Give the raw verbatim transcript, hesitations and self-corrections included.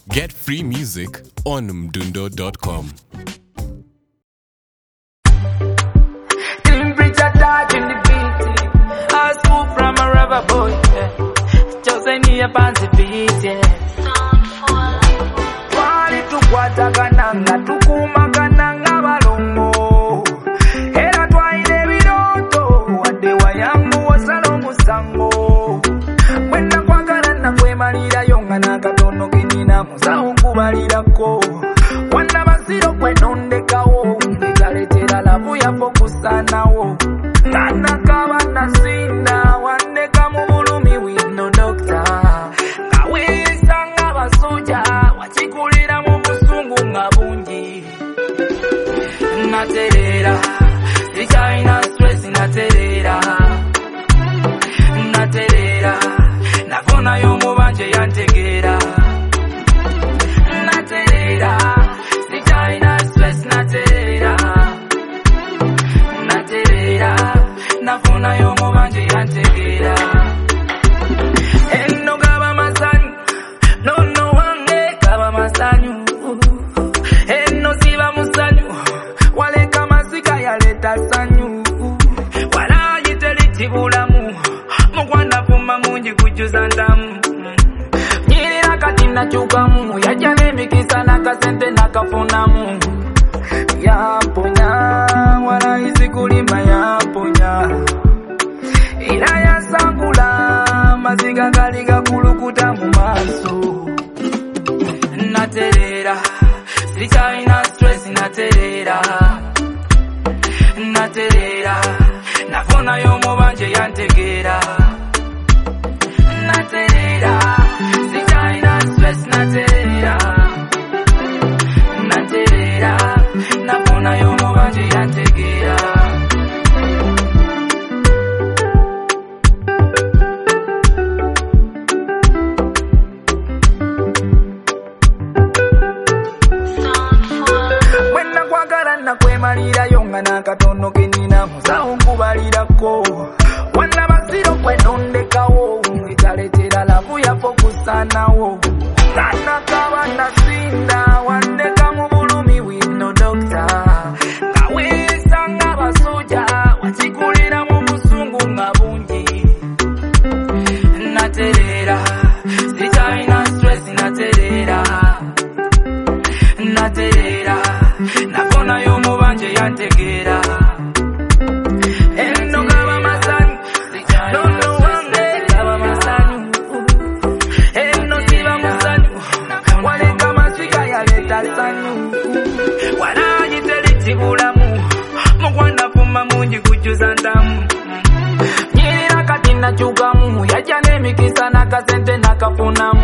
Get free music on mdundo dot com. Temperature touch in the beat. I spoke from a rubber boy. Yeah. Just any a fancy beat, yeah. Wali tukwata kananga, tukuma kananga balongo. Era twaine biroto, wadewa yangu wasalo musango. Mwenda kwa karana kwe malira yonga na katono kinina musao kubalira ko. Wanda basiro kwe nondeka wo, nitaletera labu ya fokusa na wo. Nana kaba na sinda, wandeka mubulumi wino dokta. Kawe sanga basuja, wachikulira mu busungu nga bungi. Naterera, ichaina stress naterera. Naterera, nafuna yo mubanje yantegera. Naterera, ichaina stress naterera. Naterera, nafuna yo mubanje yantegera. Eno gaba masanyu, no no wange gaba masanyu. Eno siba musanyu, wale kama sika yaleta sanyu. Wala yiteli tibulamu, mukwana puma munji kujuza ndamu. Nyirira kati na chukamu, yajane mikisa na kasente na kafunamu. Yaponya, wala isi kulima yaponya. Ila ya sangula, maziga galiga kulukuta mumaso. Naterera, sichaina stress naterera. Naterera, nafuna yo mubanje yantegera. Naterera, sichaina stress naterera. Naterera, nafuna yo mubanje yantegera. Wenda kwa karana kwe malira yonga na katono kinina musao kubalira ko. Wanda basiro kwe nondeka wo, italetera labu ya fokusa na wo. Nana kaba na sinda, wandeka mubulumi wino dokta. Kawe sanga basuja, wachikulira mu busungu nga bungi. Naterera, sichaina stress naterera. Naterera, nafuna yo mubanje yantegera. Eno gaba masanyu, no no wange gaba masanyu. Eno siba musanyu, wale kama sika yaleta sanyu. Wala yiteli tibulamu, mukwana puma munji kujuza ndamu. Nyirira kati na chukamu, yajane mikisa na kasente na kafunamu.